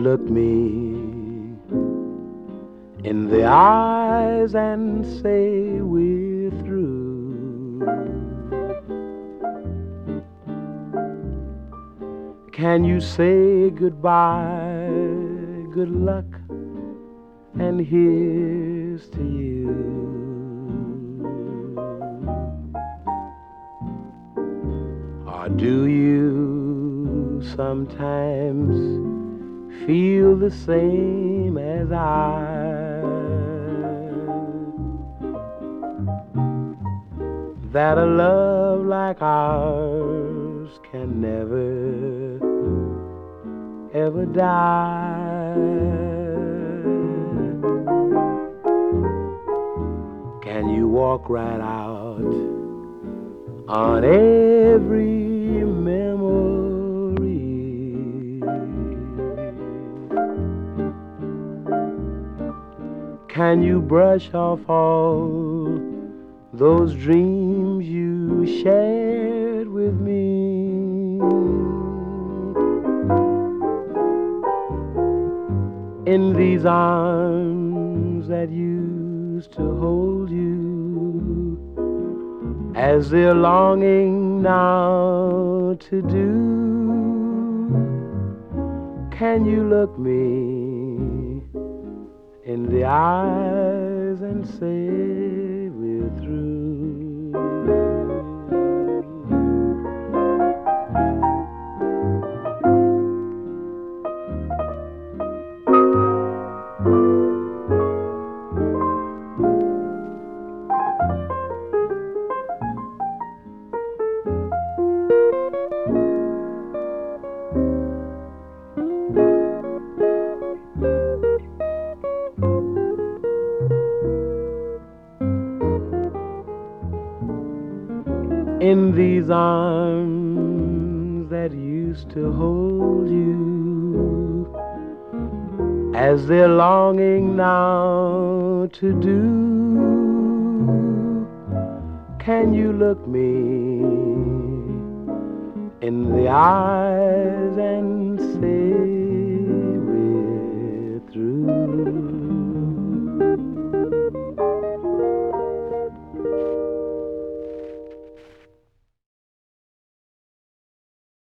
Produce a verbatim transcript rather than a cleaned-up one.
look me in the eyes and say we're through? Can you say goodbye, good luck, and here's to you? Or do you sometimes feel the same as I, that a love like ours can never, ever die? Can you walk right out on every memory? Can you brush off all those dreams you shared with me? In these arms that used to hold you, as they're longing now to do, can you look me in the eyes and say we're through? In these arms that used to hold you, as they're longing now to do, can you look me in the eyes and